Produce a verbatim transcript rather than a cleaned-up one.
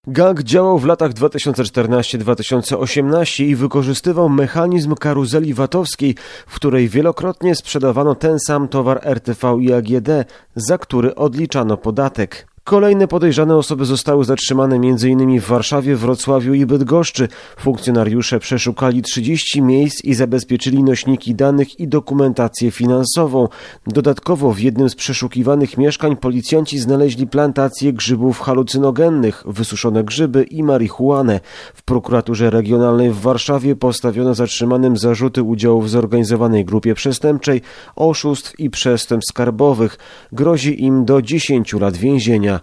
Gang działał w latach dwa tysiące czternastym do dwa tysiące osiemnastego i wykorzystywał mechanizm karuzeli VAT-owskiej, w której wielokrotnie sprzedawano ten sam towar R T V i A G D, za który odliczano podatek. Kolejne podejrzane osoby zostały zatrzymane między innymi w Warszawie, Wrocławiu i Bydgoszczy. Funkcjonariusze przeszukali trzydzieści miejsc i zabezpieczyli nośniki danych i dokumentację finansową. Dodatkowo w jednym z przeszukiwanych mieszkań policjanci znaleźli plantację grzybów halucynogennych, wysuszone grzyby i marihuanę. W prokuraturze regionalnej w Warszawie postawiono zatrzymanym zarzuty udziału w zorganizowanej grupie przestępczej, oszustw i przestępstw skarbowych. Grozi im do dziesięciu lat więzienia.